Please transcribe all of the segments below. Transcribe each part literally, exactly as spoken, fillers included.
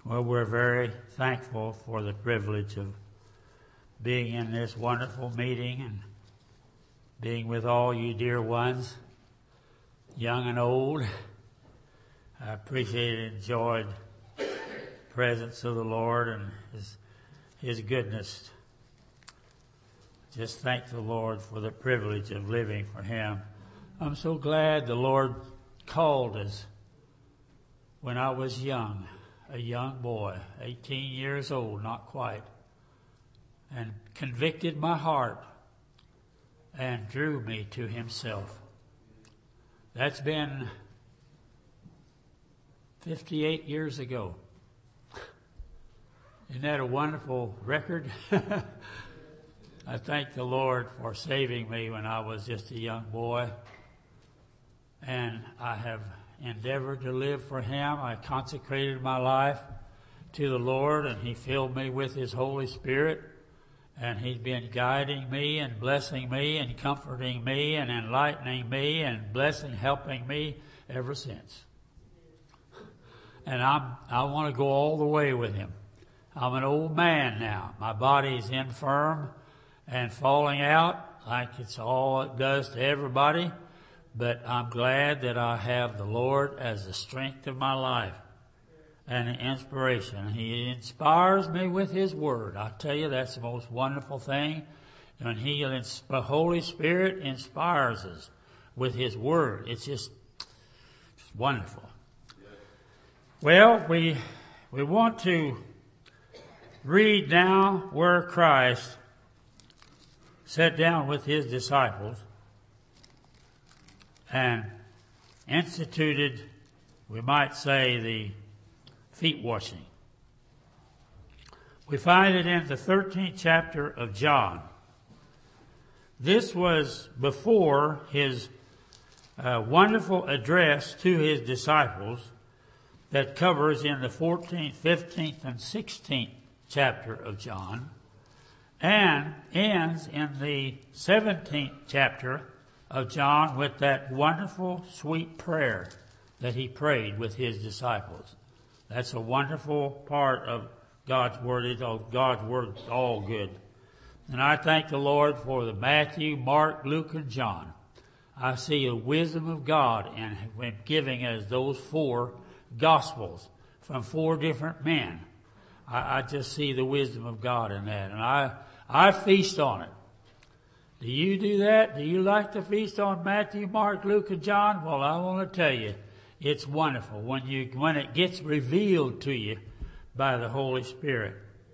Well, we're very thankful for the privilege of being in this wonderful meeting and being with all you dear ones, young and old. I appreciate and enjoyed the presence of the Lord and His, His goodness. Just thank the Lord for the privilege of living for Him. I'm so glad the Lord called us when I was young. A young boy, eighteen years old, not quite, and convicted my heart and drew me to Himself. That's been fifty-eight years ago. Isn't that a wonderful record? I thank the Lord for saving me when I was just a young boy, and I have endeavored to live for Him. I consecrated my life to the Lord, and He filled me with His Holy Spirit, and He's been guiding me and blessing me and comforting me and enlightening me and blessing, helping me ever since. And I'm, I want to go all the way with Him. I'm an old man now. My body's infirm and falling out like it's all it does to everybody. But I'm glad that I have the Lord as the strength of my life and the inspiration. He inspires me with His Word. I tell you, that's the most wonderful thing. When He, the Holy Spirit inspires us with His Word. It's just, just wonderful. Well, we, we want to read now where Christ sat down with His disciples and instituted, we might say, the feet washing. We find it in the thirteenth chapter of John. This was before His uh, wonderful address to His disciples that covers in the fourteenth, fifteenth, and sixteenth chapter of John, and ends in the seventeenth chapter of John with that wonderful, sweet prayer that He prayed with His disciples. That's a wonderful part of God's Word. It's all, God's Word is all good. And I thank the Lord for the Matthew, Mark, Luke, and John. I see a wisdom of God in, in giving us those four Gospels from four different men. I, I just see the wisdom of God in that. And I, I feast on it. Do you do that? Do you like to feast on Matthew, Mark, Luke, and John? Well, I want to tell you, it's wonderful when you when it gets revealed to you by the Holy Spirit.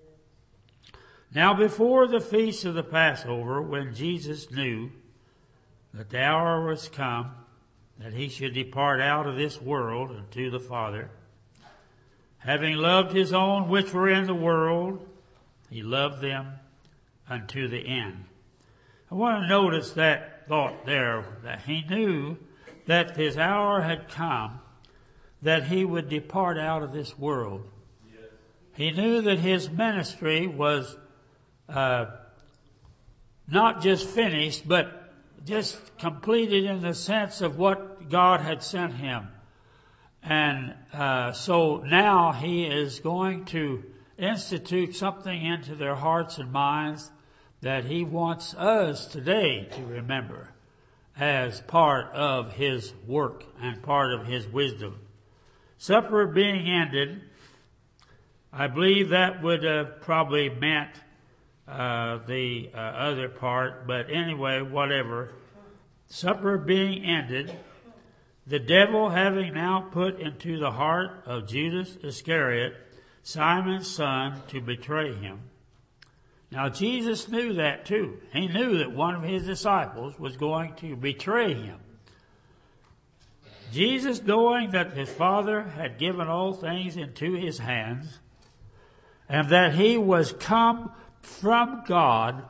Now, before the feast of the Passover, when Jesus knew that the hour was come that He should depart out of this world unto the Father, having loved His own which were in the world, He loved them unto the end. I want to notice that thought there, that He knew that His hour had come, that He would depart out of this world. Yes. He knew that His ministry was uh, not just finished, but just completed in the sense of what God had sent Him. And uh, so now He is going to institute something into their hearts and minds that He wants us today to remember as part of His work and part of His wisdom. Supper being ended, I believe that would have probably meant uh, the uh, other part, but anyway, whatever. Supper being ended, the devil having now put into the heart of Judas Iscariot, Simon's son, to betray Him. Now, Jesus knew that too. He knew that one of His disciples was going to betray Him. Jesus, knowing that His Father had given all things into His hands, and that He was come from God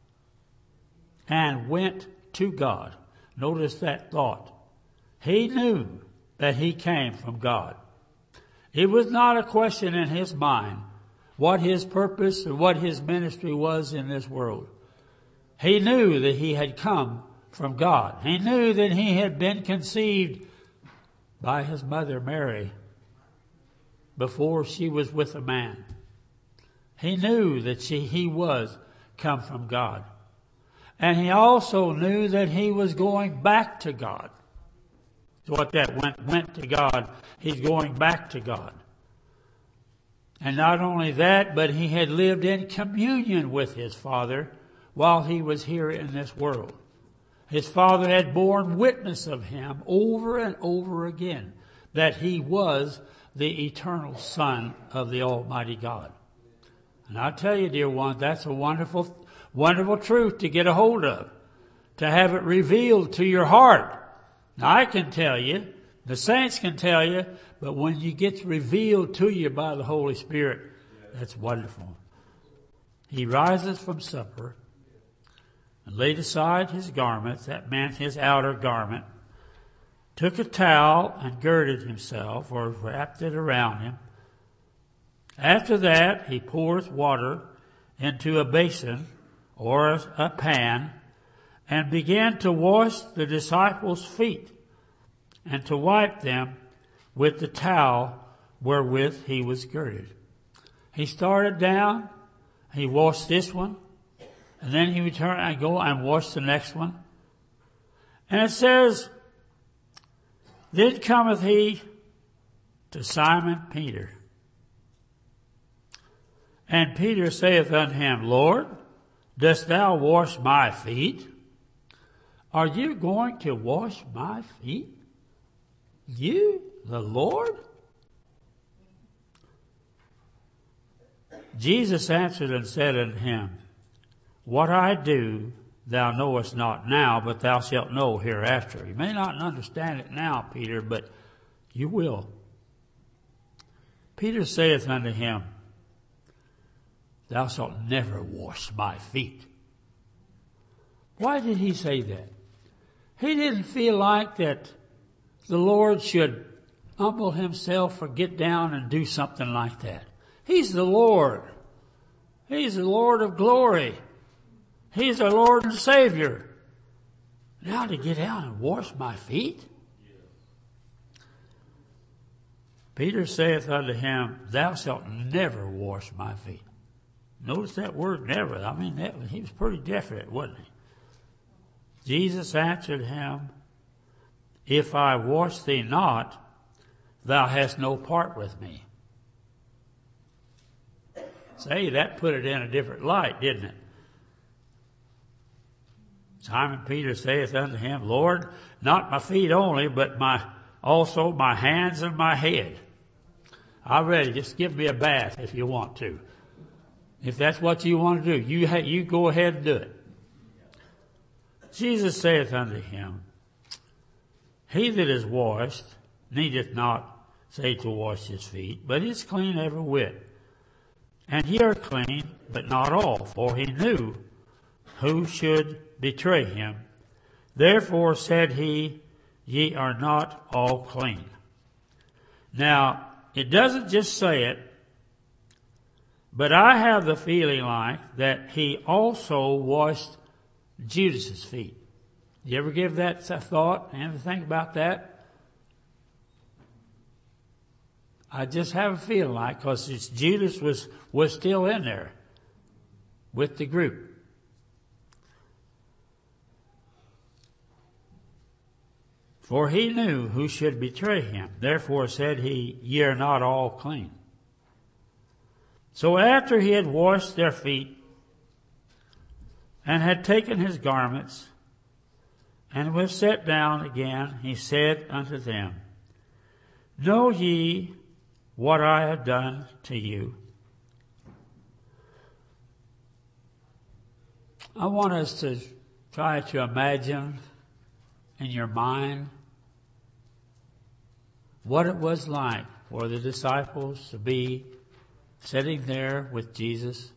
and went to God. Notice that thought. He knew that He came from God. It was not a question in His mind what His purpose and what His ministry was in this world. He knew that He had come from God. He knew that He had been conceived by His mother Mary before she was with a man. He knew that she, he was come from God. And he also knew that he was going back to God. So what that went, went to God, he's going back to God. And not only that, but he had lived in communion with his Father while he was here in this world. His Father had borne witness of him over and over again that he was the eternal Son of the Almighty God. And I tell you, dear one, that's a wonderful, wonderful truth to get a hold of, to have it revealed to your heart. Now I can tell you, the saints can tell you, but when it gets revealed to you by the Holy Spirit, that's wonderful. He rises from supper and laid aside his garments, that meant his outer garment, took a towel and girded himself, or wrapped it around him. After that, he pours water into a basin or a pan and began to wash the disciples' feet and to wipe them with the towel wherewith he was girded. He started down, he washed this one, and then he would turn and go and wash the next one. And it says, then cometh he to Simon Peter. And Peter saith unto him, Lord, dost thou wash my feet? Are you going to wash my feet? You, the Lord? Jesus answered and said unto him, what I do thou knowest not now, but thou shalt know hereafter. You may not understand it now, Peter, but you will. Peter saith unto him, thou shalt never wash my feet. Why did he say that? He didn't feel like that the Lord should humble himself or get down and do something like that. He's the Lord. He's the Lord of glory. He's our Lord and Savior. Now to get down and wash my feet? Peter saith unto him, thou shalt never wash my feet. Notice that word never. I mean, that, he was pretty definite, wasn't he? Jesus answered him, if I wash thee not, thou hast no part with me. Say, that put it in a different light, didn't it? Simon Peter saith unto him, Lord, not my feet only, but my also my hands and my head. I'm ready. Just give me a bath if you want to. If that's what you want to do, you ha- you go ahead and do it. Jesus saith unto him, he that is washed needeth not say to wash his feet, but is clean every whit. And ye are clean, but not all, for he knew who should betray him. Therefore said he, ye are not all clean. Now, it doesn't just say it, but I have the feeling like that he also washed Judas's feet. You ever give that a thought? Ever think about that? I just have a feeling like, because Judas was, was still in there with the group. For he knew who should betray him. Therefore said he, ye are not all clean. So after he had washed their feet, and had taken his garments, and was set down again, he said unto them, know ye what I have done to you? I want us to try to imagine in your mind what it was like for the disciples to be sitting there with Jesus.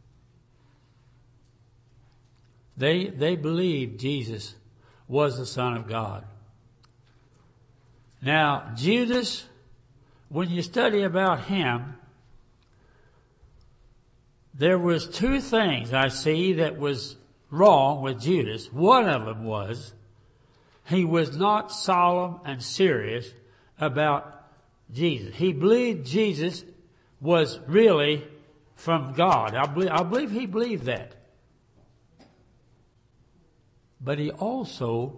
They, they believed Jesus was the Son of God. Now, Judas, when you study about him, there was two things I see that was wrong with Judas. One of them was he was not solemn and serious about Jesus. He believed Jesus was really from God. I believe, I believe he believed that. But he also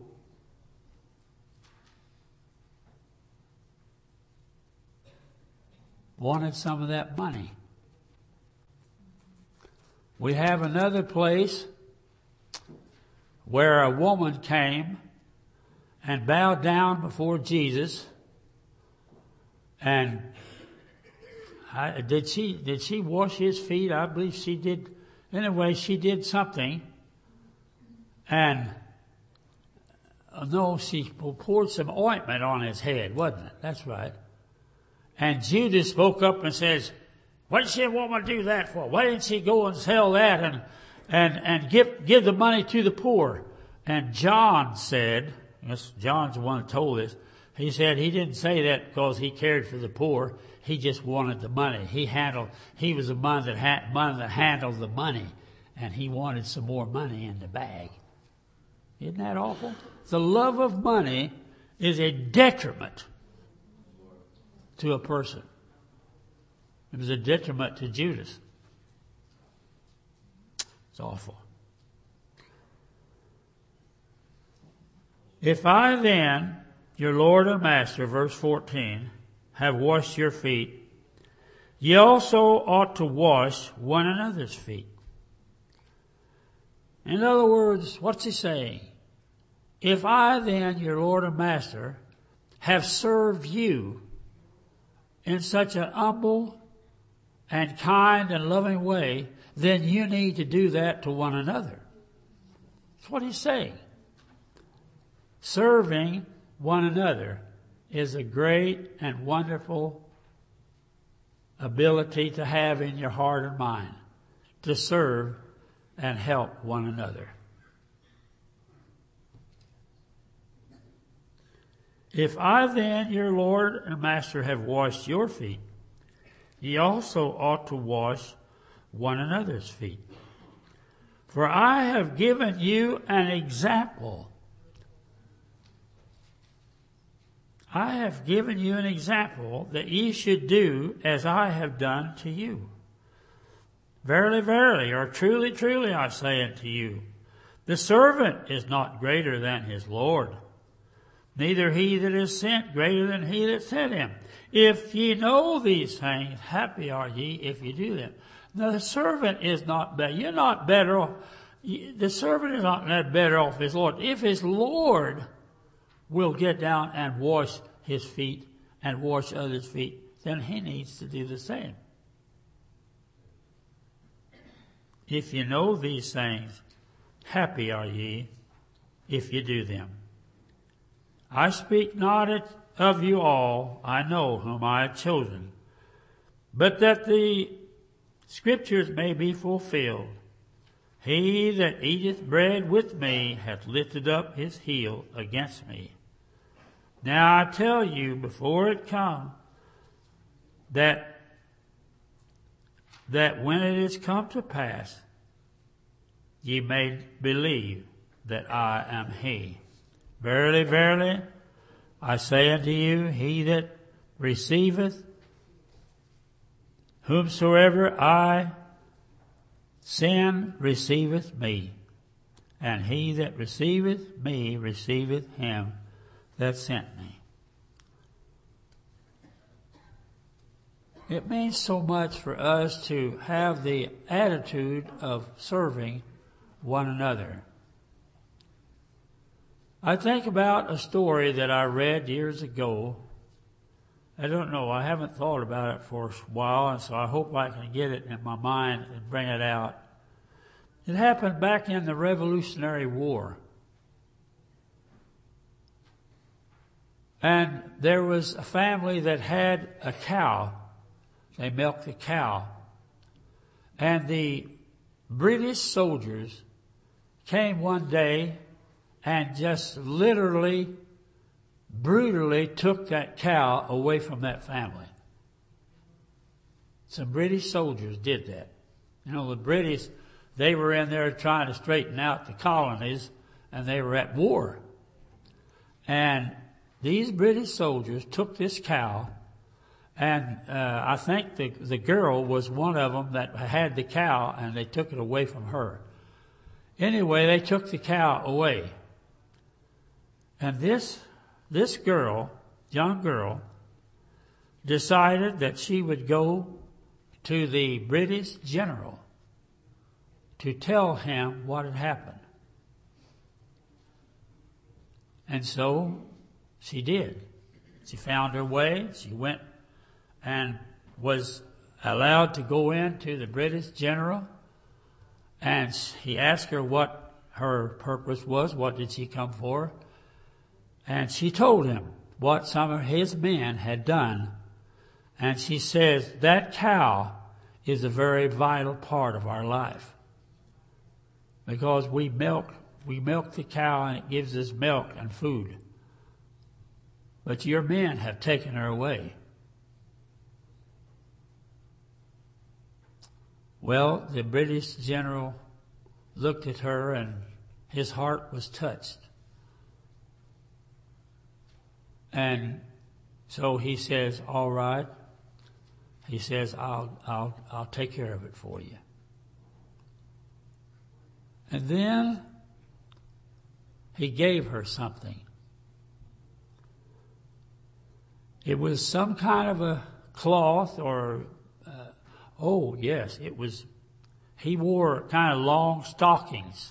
wanted some of that money. We have another place where a woman came and bowed down before Jesus. And I, did she did she wash his feet? I believe she did. Anyway, she did something. And uh, no, she poured some ointment on his head, wasn't it? That's right. And Judas spoke up and says, "What did she woman do that for? Why didn't she go and sell that and and and give give the money to the poor?" And John said, yes, John's the one who told this. He said he didn't say that because he cared for the poor. He just wanted the money. He handled. He was the one that ha- one that handled the money, and he wanted some more money in the bag. Isn't that awful? The love of money is a detriment to a person. It was a detriment to Judas. It's awful. If I then, your Lord and Master, verse fourteen, have washed your feet, ye also ought to wash one another's feet. In other words, what's he saying? If I then, your Lord and Master, have served you in such an humble and kind and loving way, then you need to do that to one another. That's what he's saying. Serving one another is a great and wonderful ability to have in your heart and mind, to serve and help one another. If I then, your Lord and Master, have washed your feet, ye also ought to wash one another's feet. For I have given you an example. I have given you an example that ye should do as I have done to you. Verily, verily, or truly, truly, I say unto you, the servant is not greater than his Lord, neither he that is sent greater than he that sent him. If ye know these things, happy are ye if ye do them. Now the servant is not better. You're not better off. The servant is not better off his Lord. If his Lord will get down and wash his feet and wash others' feet, then he needs to do the same. If you know these things, happy are ye if you do them. I speak not of you all, I know whom I have chosen, but that the Scriptures may be fulfilled. He that eateth bread with me hath lifted up his heel against me. Now I tell you before it come, that, that when it is come to pass, ye may believe that I am he. Verily, verily, I say unto you, he that receiveth whomsoever I send receiveth me, and he that receiveth me receiveth him that sent me. It means so much for us to have the attitude of serving one another. I think about a story that I read years ago. I don't know, I haven't thought about it for a while, and so I hope I can get it in my mind and bring it out. It happened back in the Revolutionary War. And there was a family that had a cow. They milked a cow. And the British soldiers came one day and just literally, brutally took that cow away from that family. Some British soldiers did that. You know, the British, they were in there trying to straighten out the colonies, and they were at war. And these British soldiers took this cow And uh, I think the the girl was one of them that had the cow, and they took it away from her. Anyway, they took the cow away. And this this girl, young girl, decided that she would go to the British general to tell him what had happened. And so she did. She found her way. She went and was allowed to go into the British general. And he asked her what her purpose was. What did she come for? And she told him what some of his men had done. And she says, that cow is a very vital part of our life. Because we milk, we milk the cow and it gives us milk and food. But your men have taken her away. Well, the British general looked at her and his heart was touched. And so he says, all right. He says, I'll, I'll, I'll take care of it for you. And then he gave her something. It was some kind of a cloth or, uh, oh yes, it was, he wore kind of long stockings.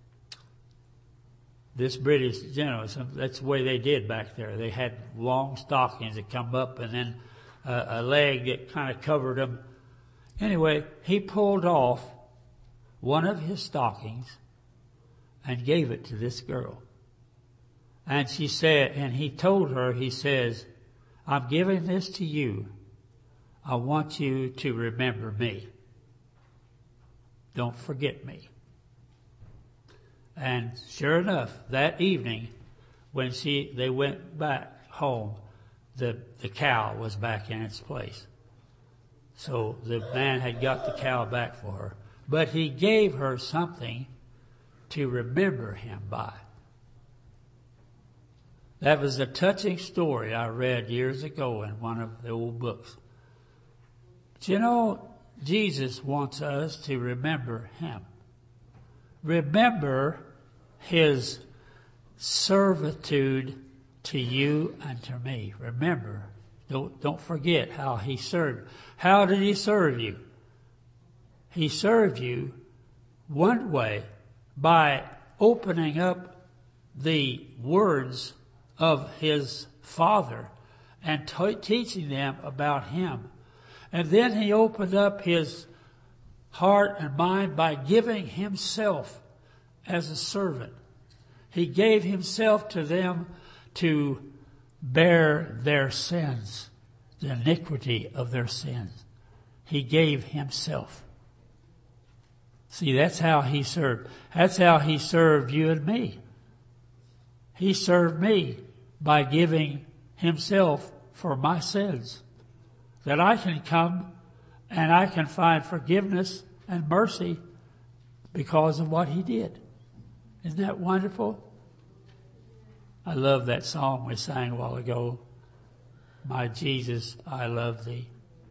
This British general, that's the way they did back there. They had long stockings that come up and then uh, a leg that kind of covered them. Anyway, he pulled off one of his stockings and gave it to this girl. And she said, and he told her, he says, I'm giving this to you. I want you to remember me. Don't forget me. And sure enough, that evening, when she they went back home, the, the cow was back in its place. So the man had got the cow back for her. But he gave her something to remember him by. That was a touching story I read years ago in one of the old books. But you know, Jesus wants us to remember him. Remember his servitude to you and to me. Remember. Don't, don't forget how he served. How did he serve you? He served you one way by opening up the words of his Father and t- teaching them about him. And then he opened up his heart and mind by giving himself as a servant. He gave himself to them to bear their sins, the iniquity of their sins. He gave himself. See, that's how he served. That's how he served you and me. He served me by giving himself for my sins, that I can come and I can find forgiveness and mercy because of what he did. Isn't that wonderful? I love that song we sang a while ago. My Jesus, I love thee.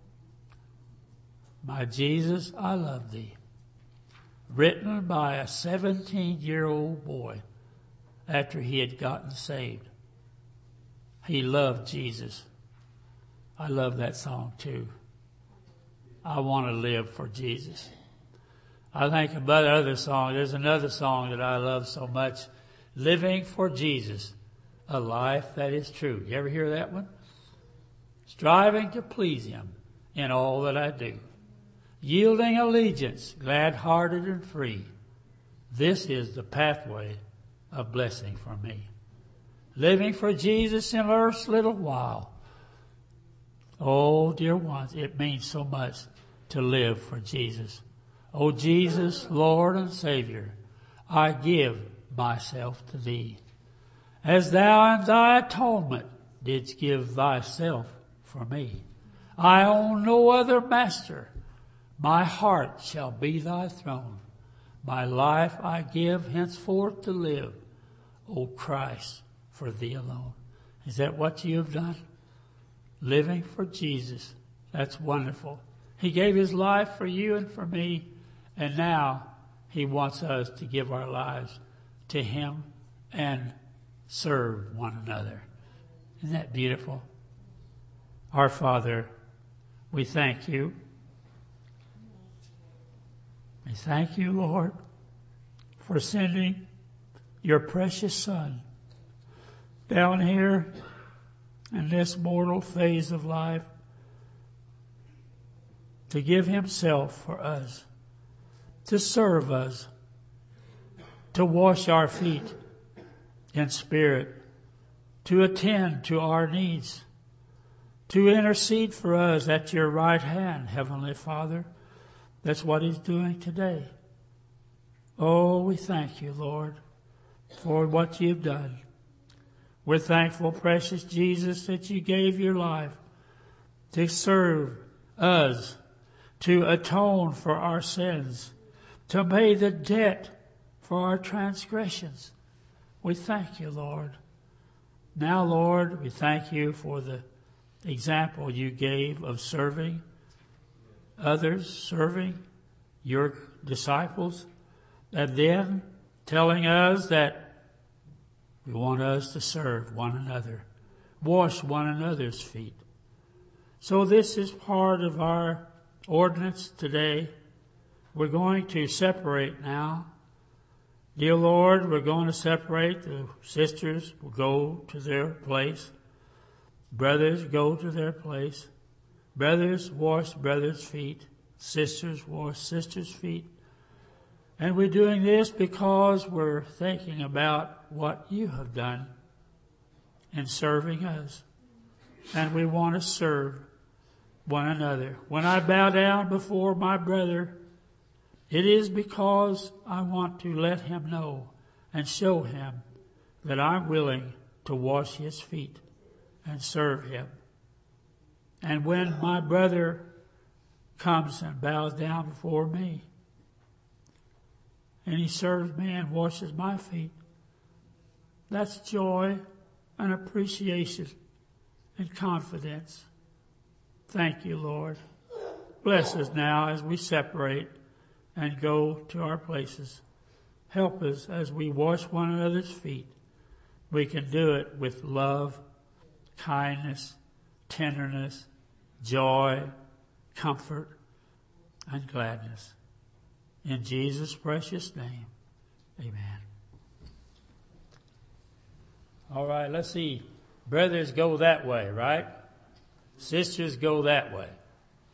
My Jesus, I love thee. Written by a seventeen-year-old boy after he had gotten saved. He loved Jesus. I love that song too. I want to live for Jesus. I think about other song. There's another song that I love so much. Living for Jesus, a life that is true. You ever hear that one? Striving to please him in all that I do. Yielding allegiance, glad-hearted and free. This is the pathway of blessing for me. Living for Jesus in earth's little while. Oh, dear ones, it means so much to live for Jesus. Oh, Jesus, Lord and Savior, I give myself to thee. As thou in thy atonement didst give thyself for me. I own no other master. My heart shall be thy throne. My life I give henceforth to live, O Christ, for thee alone. Is that what you have done? living for Jesus. That's wonderful. He gave his life for you and for me, and now he wants us to give our lives to him and serve one another. Isn't that beautiful? Our Father, we thank you. We thank you, Lord, for sending your precious Son down here in this mortal phase of life to give himself for us, to serve us, to wash our feet in spirit, to attend to our needs, to intercede for us at your right hand, Heavenly Father. That's what he's doing today. Oh, we thank you, Lord, for what you've done. We're thankful, precious Jesus, that you gave your life to serve us, to atone for our sins, to pay the debt for our transgressions. We thank you, Lord. Now, Lord, we thank you for the example you gave of serving others, serving your disciples, and then telling us that you want us to serve one another, wash one another's feet. So this is part of our ordinance today. We're going to separate now. Dear Lord, we're going to separate. The sisters will go to their place. Brothers go to their place. Brothers wash brothers' feet. Sisters wash sisters' feet. And we're doing this because we're thinking about what you have done in serving us. And we want to serve one another. When I bow down before my brother, it is because I want to let him know and show him that I'm willing to wash his feet and serve him. And when my brother comes and bows down before me, and he serves me and washes my feet, that's joy and appreciation and confidence. Thank you, Lord. Bless us now as we separate and go to our places. Help us as we wash one another's feet. We can do it with love, kindness, tenderness, joy, comfort, and gladness. In Jesus' precious name, amen. All right, let's see. Brothers go that way, right? Sisters go that way.